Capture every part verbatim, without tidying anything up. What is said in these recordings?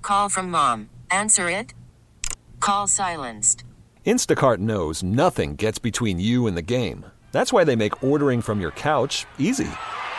Call from mom. Answer it. Call silenced. Instacart knows nothing gets between you and the game. That's why they make ordering from your couch easy.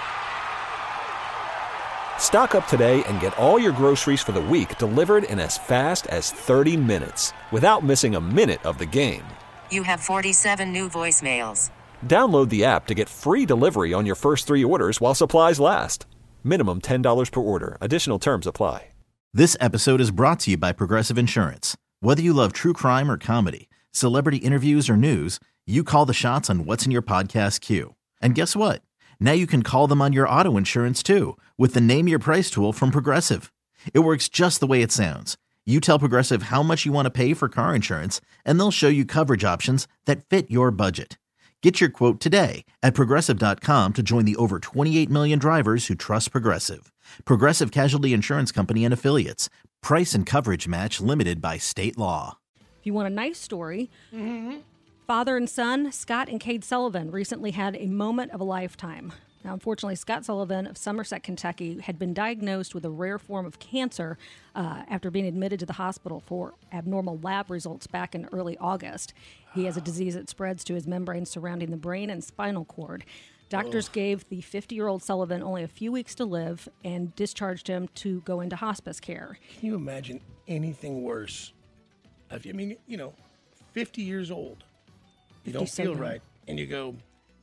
Stock up today and get all your groceries for the week delivered in as fast as thirty minutes without missing a minute of the game. You have forty-seven new voicemails. Download the app to get free delivery on your first three orders while supplies last. Minimum ten dollars per order. Additional terms apply. This episode is brought to you by Progressive Insurance. Whether you love true crime or comedy, celebrity interviews or news, you call the shots on what's in your podcast queue. And guess what? Now you can call them on your auto insurance too with the Name Your Price tool from Progressive. It works just the way it sounds. You tell Progressive how much you want to pay for car insurance, and they'll show you coverage options that fit your budget. Get your quote today at Progressive dot com to join the over twenty-eight million drivers who trust Progressive. Progressive Casualty Insurance Company and Affiliates. Price and coverage match limited by state law. If you want a nice story, mm-hmm. father and son, Scott and Cade Sullivan, recently had a moment of a lifetime. Now, unfortunately, Scott Sullivan of Somerset, Kentucky, had been diagnosed with a rare form of cancer uh, after being admitted to the hospital for abnormal lab results back in early August. He has a disease that spreads to his membranes surrounding the brain and spinal cord. Doctors oh. gave the fifty-year-old Sullivan only a few weeks to live and discharged him to go into hospice care. Can you imagine anything worse? I mean, you know, fifty years old, you don't feel right, and you go,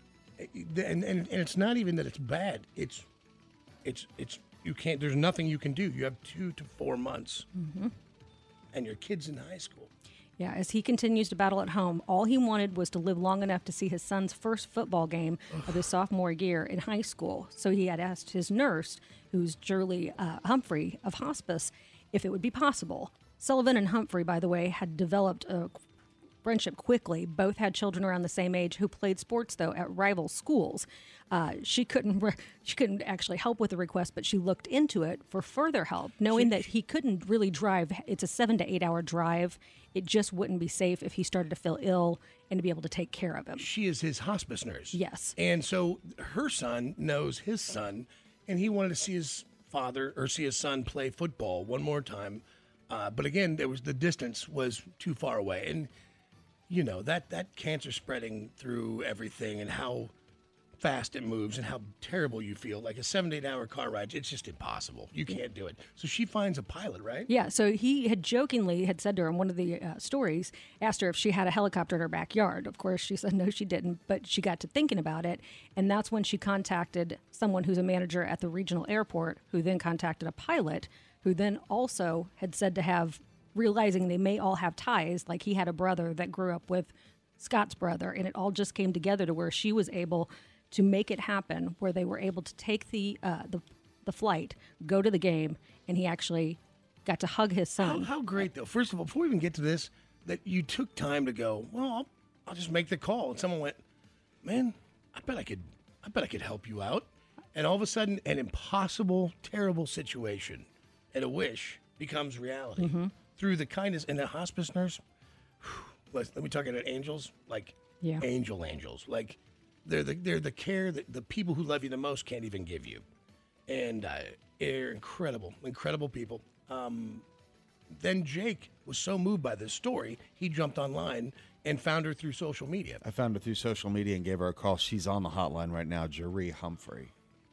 and, and and it's not even that it's bad. It's, it's, it's you can't. There's nothing you can do. You have two to four months, mm-hmm. and your kid's in high school. Yeah, as he continues to battle at home, all he wanted was to live long enough to see his son's first football game of his sophomore year in high school. So he had asked his nurse, who's Julie uh, Humphrey of hospice, if it would be possible. Sullivan and Humphrey, by the way, had developed a friendship quickly. Both had children around the same age who played sports, though, at rival schools. Uh, she couldn't re- she couldn't actually help with the request, but she looked into it for further help, knowing that he couldn't really drive. It's a seven to eight hour drive. It just wouldn't be safe if he started to feel ill and to be able to take care of him. She is his hospice nurse. Yes. And so her son knows his son, and he wanted to see his father or see his son play football one more time. Uh, but again, there was the distance was too far away. And, you know, that, that cancer spreading through everything and how fast it moves and how terrible you feel. Like a seven to eight hour car ride, it's just impossible. You can't do it. So she finds a pilot, right? Yeah, so he had jokingly had said to her in one of the uh, stories, asked her if she had a helicopter in her backyard. Of course, she said no, she didn't, but she got to thinking about it, and that's when she contacted someone who's a manager at the regional airport, who then contacted a pilot, who then also had said to have, realizing they may all have ties, like he had a brother that grew up with Scott's brother, and it all just came together to where she was able to make it happen, where they were able to take the uh, the, the flight, go to the game, and he actually got to hug his son. How, how great, though. First of all, before we even get to this, that you took time to go, well, I'll, I'll just make the call. And someone went, man, I bet I could, I bet I could help you out. And all of a sudden, an impossible, terrible situation and a wish becomes reality. Mm-hmm. Through the kindness. And a hospice nurse, whew, let, let me talk about angels, like yeah. angel angels. Like, They're the they're the care that the people who love you the most can't even give you, and uh, they're incredible, incredible people. Um, then Jake was so moved by this story, he jumped online and found her through social media. I found her through social media and gave her a call. She's on the hotline right now, Jeree Humphrey.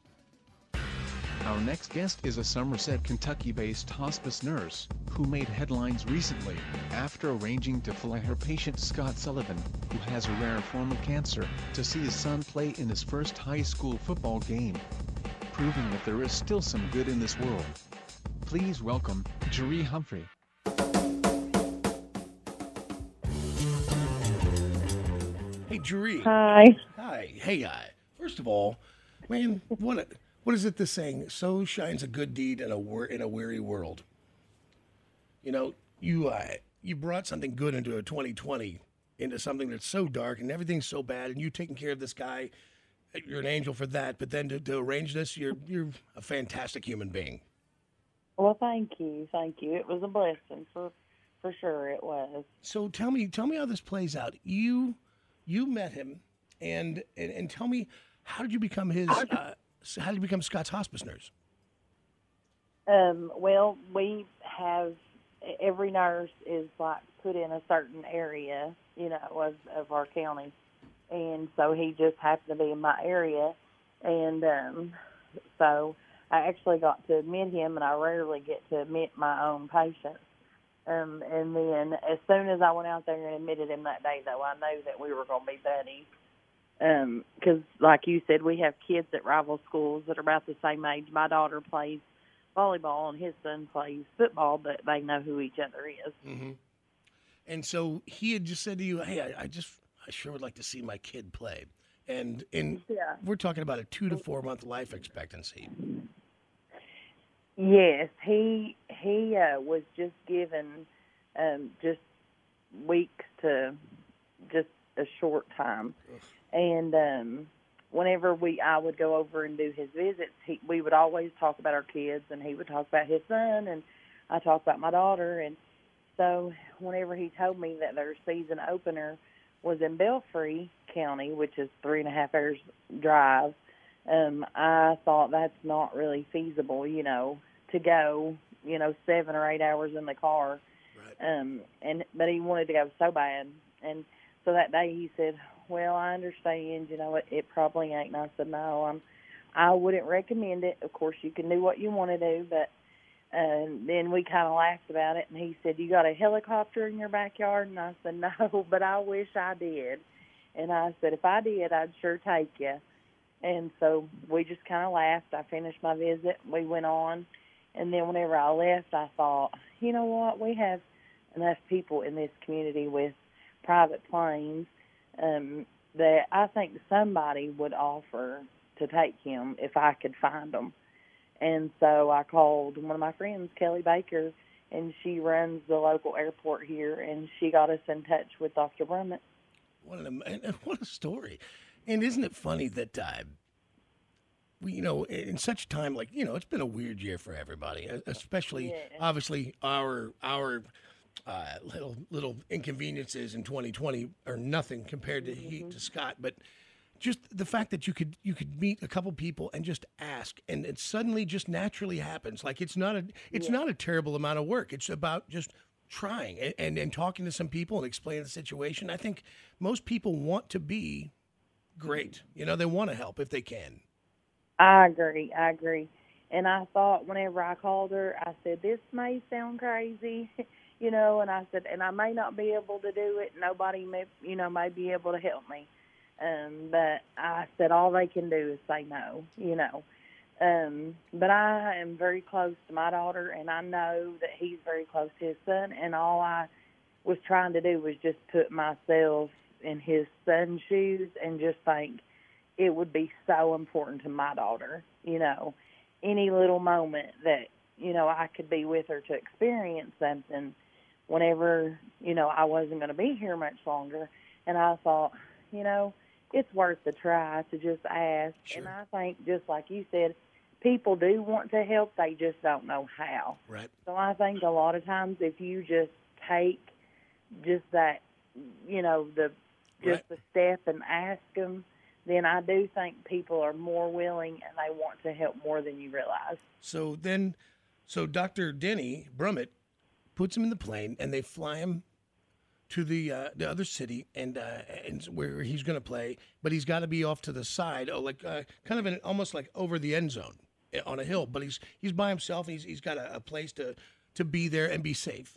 Our next guest is a Somerset, Kentucky-based hospice nurse who made headlines recently after arranging to fly her patient Scott Sullivan, who has a rare form of cancer, to see his son play in his first high school football game, proving that there is still some good in this world. Please welcome Jeree Humphrey. Hey, Jeree. Hi. Hi. Hey, guy. First of all, man, what a... What is it, the saying? So shines a good deed in a wor- in a weary world. You know, you uh, you brought something good into a twenty twenty, into something that's so dark and everything's so bad, and you taking care of this guy, you're an angel for that. But then to, to arrange this, you're you're a fantastic human being. Well, thank you, thank you. It was a blessing for for sure. It was. So tell me, tell me how this plays out. You you met him, and and, and tell me, how did you become his? Uh, So how did you become Scott's hospice nurse? Um, well, we have every nurse is like put in a certain area, you know, of, of our county. And so he just happened to be in my area. And um, so I actually got to admit him, and I rarely get to admit my own patients. Um, and then as soon as I went out there and admitted him that day, though, I knew that we were going to be buddies. Because, um, like you said, we have kids at rival schools that are about the same age. My daughter plays volleyball, and his son plays football, but they know who each other is. Mm-hmm. And so he had just said to you, hey, I, I just, I sure would like to see my kid play. And, and yeah. we're talking about a two to four month life expectancy. Yes, he he uh, was just given um, just weeks to just a short time. Ugh. And um, whenever we, I would go over and do his visits, he, we would always talk about our kids, and he would talk about his son, and I talk about my daughter. And so whenever he told me that their season opener was in Belfry County, which is three and a half hours drive, um, I thought that's not really feasible, you know, to go, you know, seven or eight hours in the car. Right. Um, and but he wanted to go so bad, and so that day he said, well, I understand, you know, it, it probably ain't. And I said, no, I'm, I wouldn't recommend it. Of course, you can do what you want to do, but uh, then we kind of laughed about it, and he said, you got a helicopter in your backyard? And I said, no, but I wish I did. And I said, if I did, I'd sure take you. And so we just kind of laughed. I finished my visit. We went on, and then whenever I left, I thought, you know what, we have enough people in this community with private planes Um, that I think somebody would offer to take him if I could find them. And so I called one of my friends, Kelly Baker, and she runs the local airport here, and she got us in touch with Doctor Brummett. What an what a story! And isn't it funny that uh, we, you know, in such time, like, you know, it's been a weird year for everybody, especially yeah. obviously our our. Uh, little little inconveniences in twenty twenty are nothing compared to mm-hmm. he, to Scott, but just the fact that you could you could meet a couple people and just ask, and it suddenly just naturally happens. Like it's not a it's yeah. not a terrible amount of work. It's about just trying and, and and talking to some people and explaining the situation. I think most people want to be great. You know, they want to help if they can. I agree. I agree. And I thought whenever I called her, I said, this may sound crazy. You know, and I said, and I may not be able to do it. Nobody may, you know, may be able to help me. Um, but I said, all they can do is say no, you know. Um, but I am very close to my daughter, and I know that he's very close to his son. And all I was trying to do was just put myself in his son's shoes and just think it would be so important to my daughter, you know, any little moment that, you know, I could be with her to experience something whenever, you know, I wasn't going to be here much longer. And I thought, you know, it's worth the try to just ask. Sure. And I think, just like you said, people do want to help. They just don't know how. Right. So I think a lot of times if you just take just that, you know, the just right. the step and ask them, then I do think people are more willing and they want to help more than you realize. So then, so Doctor Denny Brummett puts him in the plane, and they fly him to the uh, the other city, and uh, and where he's going to play. But he's got to be off to the side, oh, like uh, kind of an, almost like over the end zone on a hill. But he's he's by himself. He's he's got a, a place to, to be there and be safe.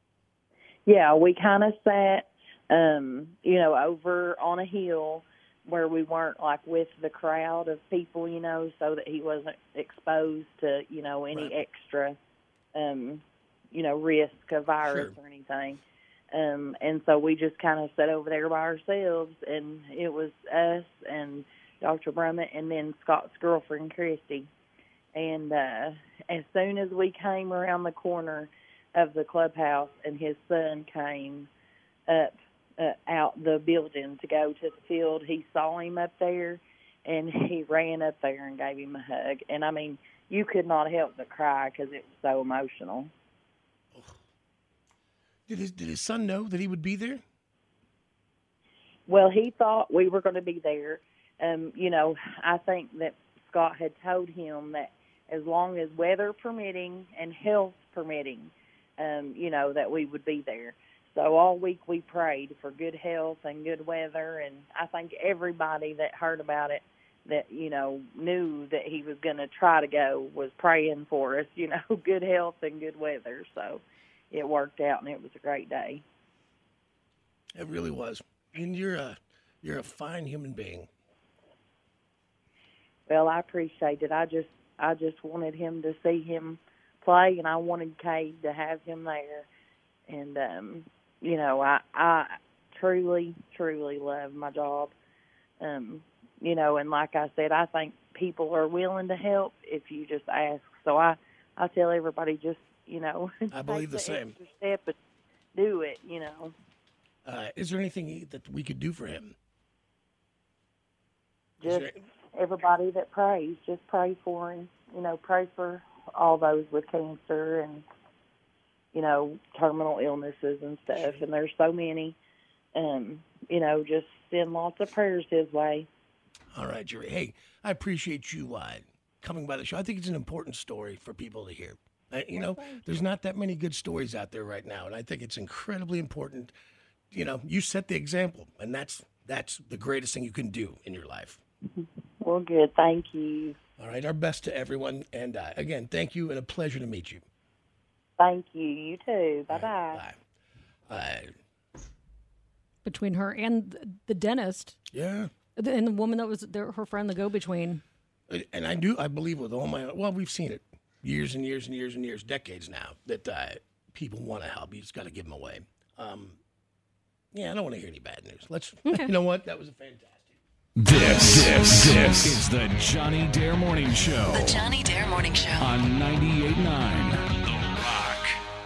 Yeah, we kind of sat, um, you know, over on a hill where we weren't like with the crowd of people, you know, so that he wasn't exposed to, you know, any right. extra. Um, you know, risk of virus sure. or anything. Um, and so we just kind of sat over there by ourselves, and it was us and Doctor Brummett and then Scott's girlfriend, Christy. And uh, as soon as we came around the corner of the clubhouse and his son came up uh, out the building to go to the field, he saw him up there, and he ran up there and gave him a hug. And, I mean, you could not help but cry because it was so emotional. Did his, did his son know that he would be there? Well, he thought we were going to be there. Um, you know, I think that Scott had told him that as long as weather permitting and health permitting, um, you know, that we would be there. So all week we prayed for good health and good weather, and I think everybody that heard about it that, you know, knew that he was going to try to go was praying for us, you know, good health and good weather. So it worked out, and it was a great day. It really was. And you're a, you're a fine human being. Well, I appreciate it. I just I just wanted him to see him play, and I wanted Cade to have him there. And, um, you know, I, I truly, truly love my job. Um, you know, and like I said, I think people are willing to help if you just ask. So I, I tell everybody just, you know, I believe the, the same. Extra step and do it, you know. Uh, is there anything that we could do for him? Just there... everybody that prays, just pray for him. You know, pray for all those with cancer and, you know, terminal illnesses and stuff. And there's so many. Um, you know, just send lots of prayers his way. All right, Jerry. Hey, I appreciate you uh, coming by the show. I think it's an important story for people to hear. Uh, you know, there's not that many good stories out there right now, and I think it's incredibly important. You know, you set the example, and that's that's the greatest thing you can do in your life. Well, good. Thank you. All right, our best to everyone. And, uh, again, thank you, and a pleasure to meet you. Thank you. You too. Bye-bye. Right, bye. Uh, Between her and the dentist. Yeah. And the woman that was their, her friend, the go-between. And I do, I believe with all my, well, we've seen it years and years and years and years, decades now, that uh, people want to help. You just got to give them away. Um, yeah, I don't want to hear any bad news. Let's, okay. You know what? That was a fantastic. This, this, this is the Johnny Dare Morning Show. The Johnny Dare Morning Show. On ninety-eight point nine The Rock.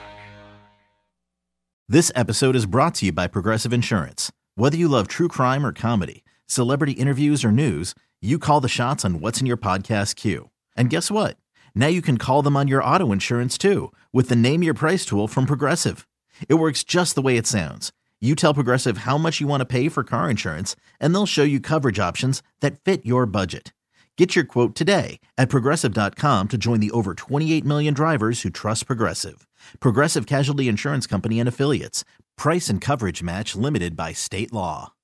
This episode is brought to you by Progressive Insurance. Whether you love true crime or comedy, celebrity interviews or news, you call the shots on what's in your podcast queue. And guess what? Now you can call them on your auto insurance too with the Name Your Price tool from Progressive. It works just the way it sounds. You tell Progressive how much you want to pay for car insurance, and they'll show you coverage options that fit your budget. Get your quote today at Progressive dot com to join the over twenty-eight million drivers who trust Progressive. Progressive Casualty Insurance Company and Affiliates. Price and coverage match limited by state law.